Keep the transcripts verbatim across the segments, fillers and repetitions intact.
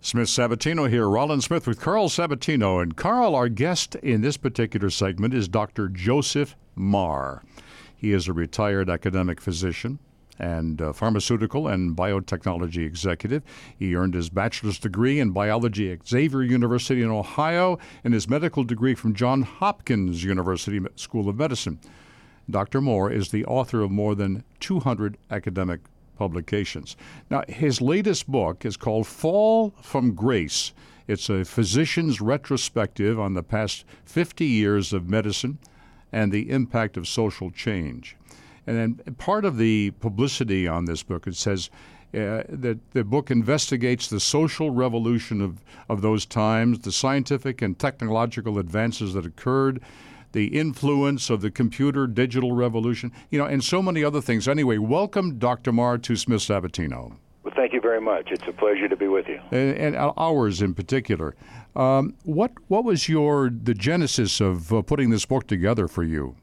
Smith Sabatino here. Rollins Smith with Carl Sabatino. And Carl, our guest in this particular segment is Doctor Joseph Marr. He is a retired academic physician and uh, pharmaceutical and biotechnology executive. He earned his bachelor's degree in biology at Xavier University in Ohio and his medical degree from Johns Hopkins University School of Medicine. Doctor Marr is the author of more than two hundred academic publications. Now, his latest book is called Fall from Grace. It's a physician's retrospective on the past fifty years of medicine and the impact of social change. And then part of the publicity on this book, it says uh, that the book investigates the social revolution of, of those times, the scientific and technological advances that occurred, the influence of the computer digital revolution, you know, and so many other things. Anyway, welcome, Doctor Marr, to Smith Sabatino. Well, thank you very much. It's a pleasure to be with you. And, and ours in particular. Um, what what was your the genesis of uh, putting this book together for you?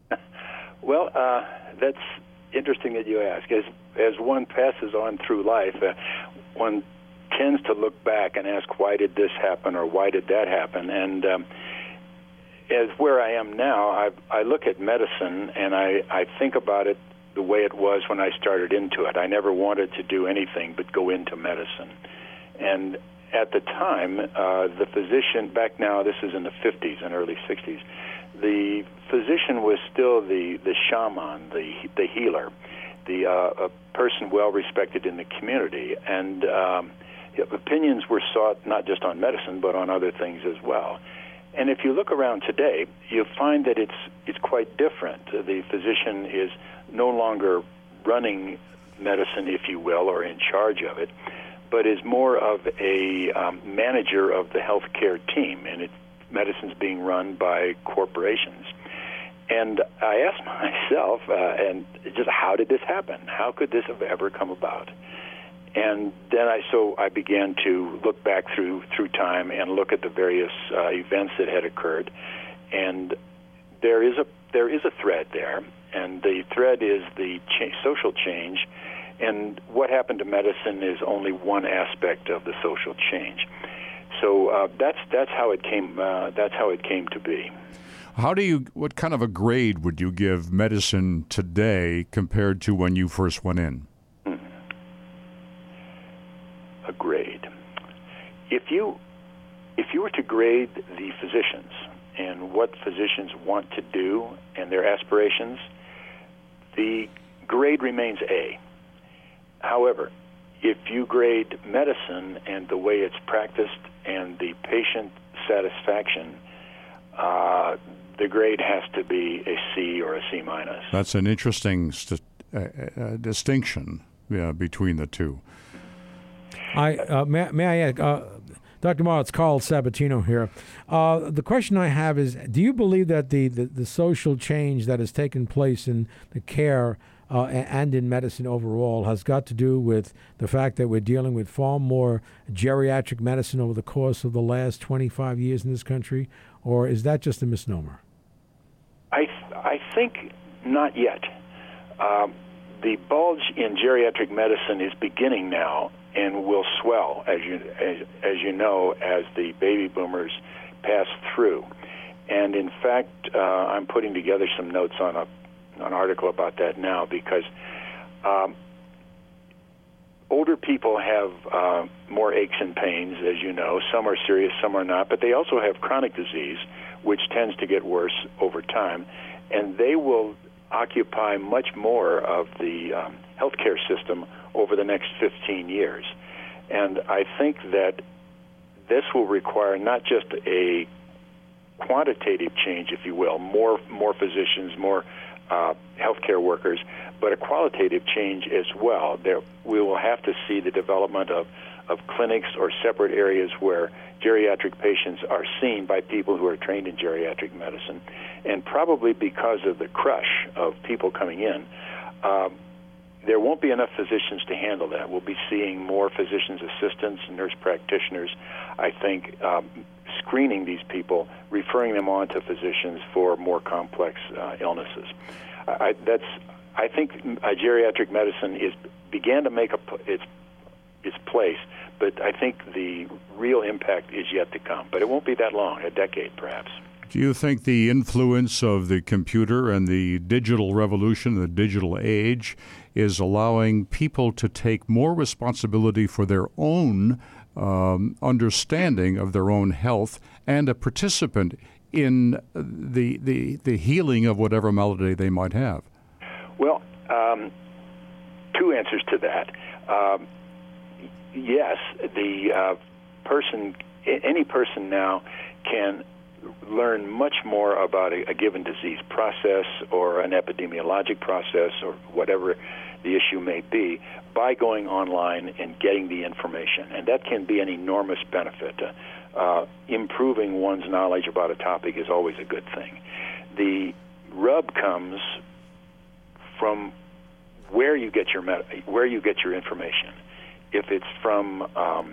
Well, uh, that's interesting that you ask. As as one passes on through life, uh, one tends to look back and ask, why did this happen or why did that happen? And um, as where I am now, I, I look at medicine and I, I think about it the way it was when I started into it. I never wanted to do anything but go into medicine. And at the time, uh, the physician, back now, this is in the fifties and early sixties, the physician was still the, the shaman, the the healer, the uh, a person well respected in the community. And um, opinions were sought not just on medicine, but on other things as well. And if you look around today, you'll find that it's it's quite different. The physician is no longer running medicine, if you will, or in charge of it, but is more of a um, manager of the healthcare team, and it, medicine's being run by corporations. And I asked myself, uh, and just how did this happen? How could this have ever come about? And then I so I began to look back through through time and look at the various uh, events that had occurred, and there is a there is a thread there, and the thread is the cha- social change, and what happened to medicine is only one aspect of the social change. So uh, that's that's how it came. Uh, that's how it came to be. How do you? What kind of a grade would you give medicine today compared to when you first went in? A grade. If you if you were to grade the physicians and what physicians want to do and their aspirations, the grade remains A. However, if you grade medicine and the way it's practiced and the patient satisfaction, uh, the grade has to be a C or a C minus. That's an interesting st- uh, uh, distinction uh, between the two. I uh, may, may I add, uh, Doctor Marr, it's Carl Sabatino here. Uh, the question I have is, do you believe that the, the, the social change that has taken place in the care uh, and in medicine overall has got to do with the fact that we're dealing with far more geriatric medicine over the course of the last twenty-five years in this country, or is that just a misnomer? I, th- I think not yet. Um, the bulge in geriatric medicine is beginning now, and will swell, as you as, as you know, as the baby boomers pass through. And in fact, uh, I'm putting together some notes on a an article about that now, because um, older people have uh, more aches and pains, as you know. Some are serious, some are not, but they also have chronic disease, which tends to get worse over time, and they will occupy much more of the um, healthcare system over the next fifteen years. And I think that this will require not just a quantitative change, if you will, more more physicians, more uh, healthcare workers, but a qualitative change as well. There, we will have to see the development of, of clinics or separate areas where geriatric patients are seen by people who are trained in geriatric medicine. And probably because of the crush of people coming in, um, there won't be enough physicians to handle that. We'll be seeing more physicians' assistants, nurse practitioners, I think, um, screening these people, referring them on to physicians for more complex uh, illnesses. I, that's, I think uh, geriatric medicine is began to make a, its its place. But I think the real impact is yet to come. But it won't be that long, a decade perhaps. Do you think the influence of the computer and the digital revolution, the digital age, is allowing people to take more responsibility for their own um, understanding of their own health and a participant in the, the, the healing of whatever malady they might have? Well, um, two answers to that. Um, yes, the uh, person, any person now can learn much more about a, a given disease process or an epidemiologic process or whatever the issue may be by going online and getting the information. And that can be an enormous benefit. Uh, uh, improving one's knowledge about a topic is always a good thing. The rub comes from where you get your med- where you get your information. If it's from um,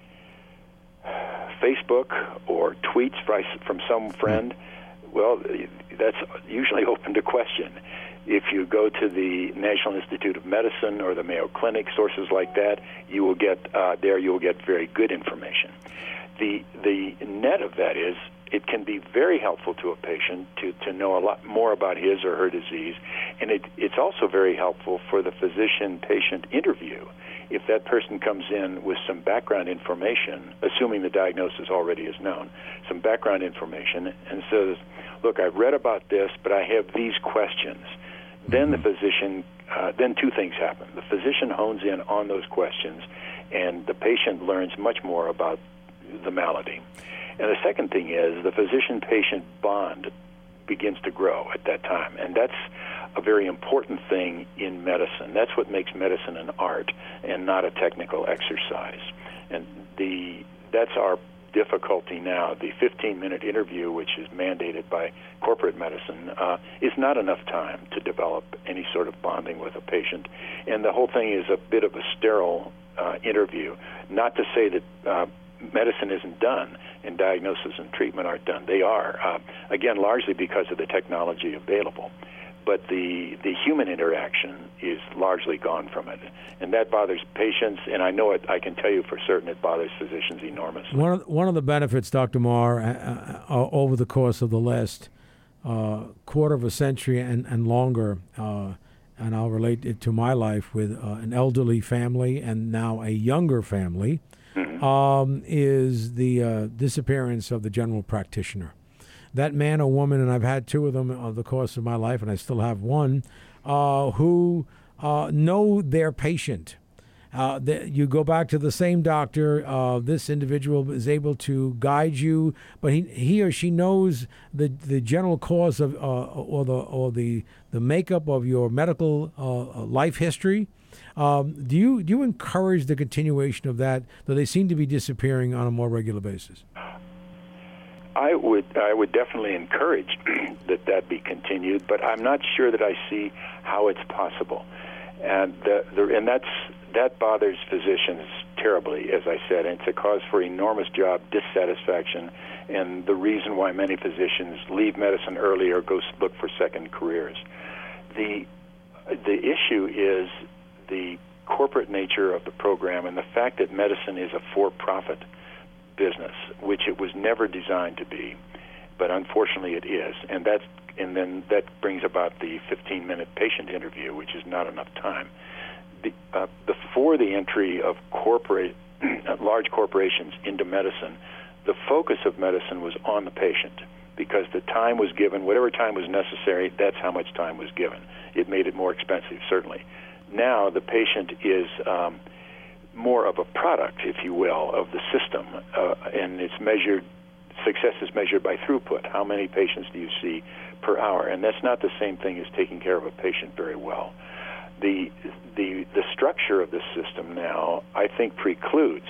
Facebook or tweets from some friend, well, that's usually open to question. If you go to the National Institute of Medicine or the Mayo Clinic, sources like that, you will get uh, there. You will get very good information. The the net of that is it can be very helpful to a patient to, to know a lot more about his or her disease, and it, it's also very helpful for the physician-patient interview. If that person comes in with some background information, assuming the diagnosis already is known, some background information, and says, look, I've read about this, but I have these questions. Then the physician, uh, then two things happen. The physician hones in on those questions, and the patient learns much more about the malady. And the second thing is the physician-patient bond begins to grow at that time, and that's a very important thing in medicine. That's what makes medicine an art and not a technical exercise. And the that's our difficulty now. The fifteen-minute interview, which is mandated by corporate medicine, uh, is not enough time to develop any sort of bonding with a patient. And the whole thing is a bit of a sterile uh, interview. Not to say that uh, medicine isn't done and diagnosis and treatment aren't done. They are, uh, again, largely because of the technology available. But the, the human interaction is largely gone from it. And that bothers patients, and I know it, I can tell you for certain it bothers physicians enormously. One of, one of the benefits, Doctor Marr, uh, uh, over the course of the last uh, quarter of a century and, and longer, uh, and I'll relate it to my life with uh, an elderly family and now a younger family, mm-hmm. um, is the uh, disappearance of the general practitioner. That man or woman, and I've had two of them over the course of my life, and I still have one, uh, who uh, know their patient. Uh, the, you go back to the same doctor. Uh, this individual is able to guide you, but he, he or she knows the the general cause of uh, or the or the the makeup of your medical uh, life history. Um, do you do you encourage the continuation of that? Though they seem to be disappearing on a more regular basis. I would I would definitely encourage that that be continued, but I'm not sure that I see how it's possible, and the, the, and that's that bothers physicians terribly, as I said, and it's a cause for enormous job dissatisfaction, and the reason why many physicians leave medicine early or go look for second careers. The the issue is the corporate nature of the program and the fact that medicine is a for-profit business, which it was never designed to be, but unfortunately it is, and that's and then that brings about the fifteen-minute patient interview, which is not enough time. The, uh, before the entry of corporate, large corporations into medicine, the focus of medicine was on the patient because the time was given, whatever time was necessary, that's how much time was given. It made it more expensive, certainly. Now the patient is um, more of a product, if you will, of the system, uh, and it's measured, success is measured by throughput. How many patients do you see per hour? And that's not the same thing as taking care of a patient very well. The, the, the structure of the system now, I think, precludes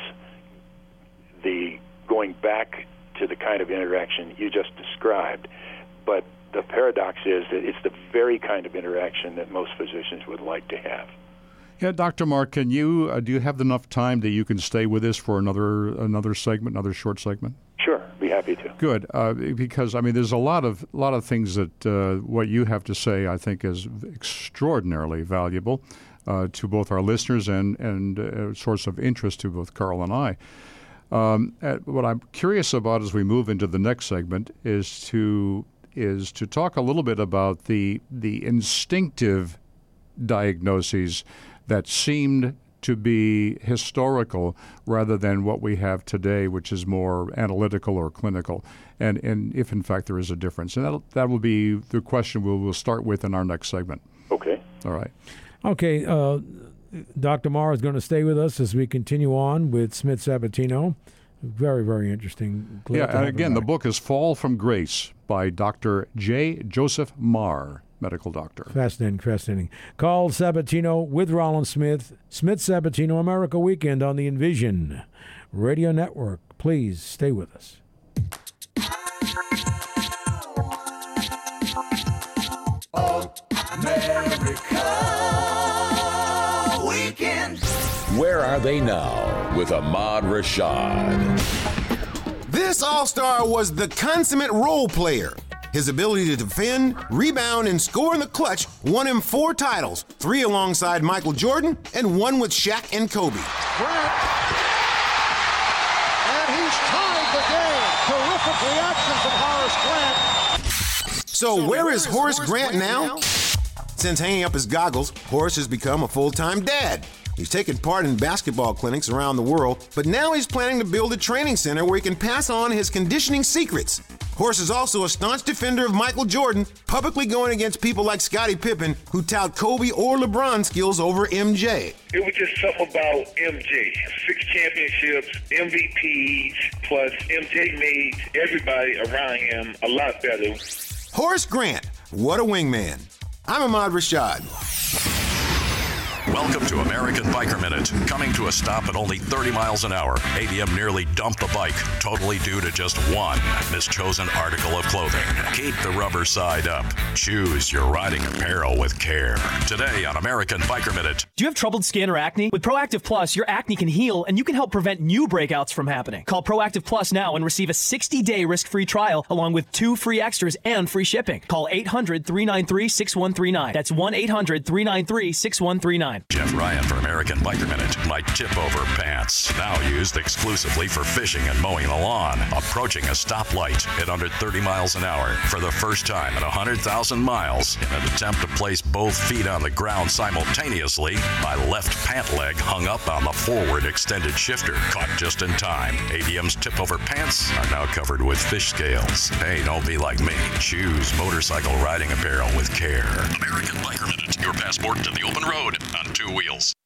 the going back to the kind of interaction you just described, but the paradox is that it's the very kind of interaction that most physicians would like to have. Yeah, Doctor Marr, can you uh, do you have enough time that you can stay with us for another another segment, another short segment? Sure, be happy to. Good, uh, because I mean, there's a lot of lot of things that uh, what you have to say I think is extraordinarily valuable. uh, to both our listeners and, and a source of interest to both Carl and I. Um, what I'm curious about as we move into the next segment is to is to talk a little bit about the the instinctive diagnoses that seemed to be historical rather than what we have today, which is more analytical or clinical, and, and if in fact there is a difference. And that'll, that will be the question we'll, we'll start with in our next segment. Okay. All right. Okay. Uh, Doctor Marr is going to stay with us as we continue on with Smith-Sabatino. Very, very interesting. Glad yeah, and again, the book is Fall from Grace by Doctor J. Joseph Marr, medical doctor. Fascinating, fascinating. Carl Sabatino with Rollins Smith. Smith-Sabatino America Weekend on the Envision Radio Network. Please stay with us. America Weekend. Where are they now with Ahmad Rashad? This All-Star was the consummate role player. His ability to defend, rebound, and score in the clutch won him four titles, three alongside Michael Jordan and one with Shaq and Kobe. Grant, and he's tied the game. Terrific reaction from Horace Grant. So where is Horace Grant now? Since hanging up his goggles, Horace has become a full-time dad. He's taken part in basketball clinics around the world, but now he's planning to build a training center where he can pass on his conditioning secrets. Horace is also a staunch defender of Michael Jordan, publicly going against people like Scottie Pippen, who tout Kobe or LeBron skills over M J. It was just something about M J. Six championships, M V Ps, plus M J made everybody around him a lot better. Horace Grant, what a wingman. I'm Ahmad Rashad. Welcome to American Biker Minute. Coming to a stop at only thirty miles an hour, A D M nearly dumped a bike, totally due to just one mischosen article of clothing. Keep the rubber side up. Choose your riding apparel with care. Today on American Biker Minute. Do you have troubled skin or acne? With Proactive Plus, your acne can heal and you can help prevent new breakouts from happening. Call Proactive Plus now and receive a sixty-day risk-free trial along with two free extras and free shipping. Call eight hundred, three nine three, six one three nine. That's one eight hundred, three nine three, six one three nine. Jeff Ryan for American Biker Minute. My tip-over pants, now used exclusively for fishing and mowing the lawn. Approaching a stoplight at under thirty miles an hour for the first time in one hundred thousand miles in an attempt to place both feet on the ground simultaneously. My left pant leg hung up on the forward extended shifter. Caught just in time. A D M's tip-over pants are now covered with fish scales. Hey, don't be like me. Choose motorcycle riding apparel with care. American Biker Minute, your passport to the open road on two wheels.